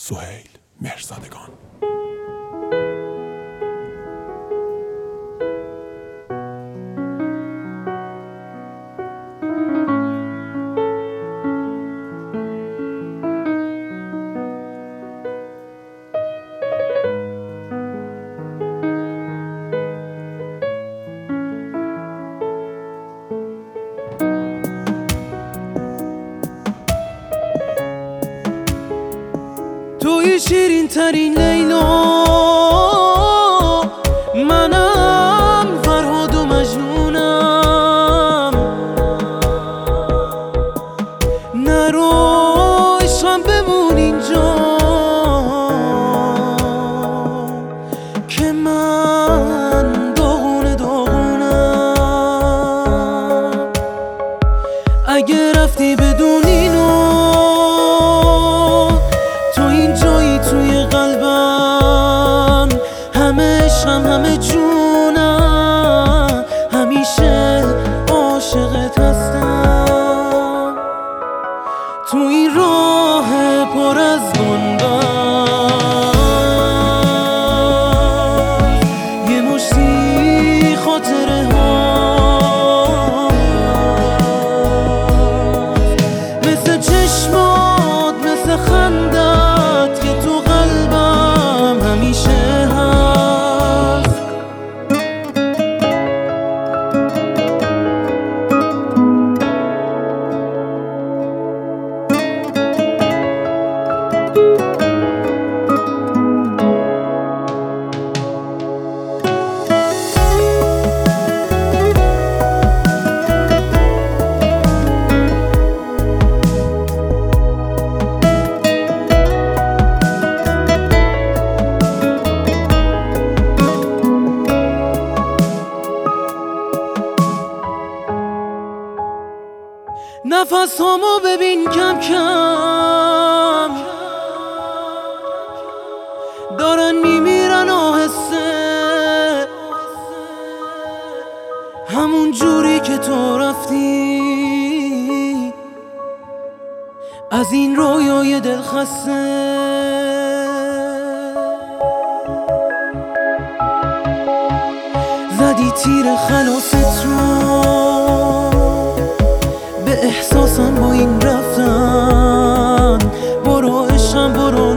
سهیل مهرزادگان. توی شیرین ترین لیلا، منم فرهاد و مجنونم. نرو عشقم بمون اینجا که من داغونم. اگه رفتی بدون اینو، توی قلبم همه عشقم همه جونم، همیشه عاشقت هستم. تو این راه پر از گنبد یه مشتی خاطره ها، مثل چشمات مثل خندت که تو قلبم همیشه هست. نفس هامو ببین کم کم دارن میمیرن آهسته، همون جوری که تو رفتی از این رویای دلخسته. زدی تیر خلاصت رو، به احساسم با این رفتن. برو عشقم برو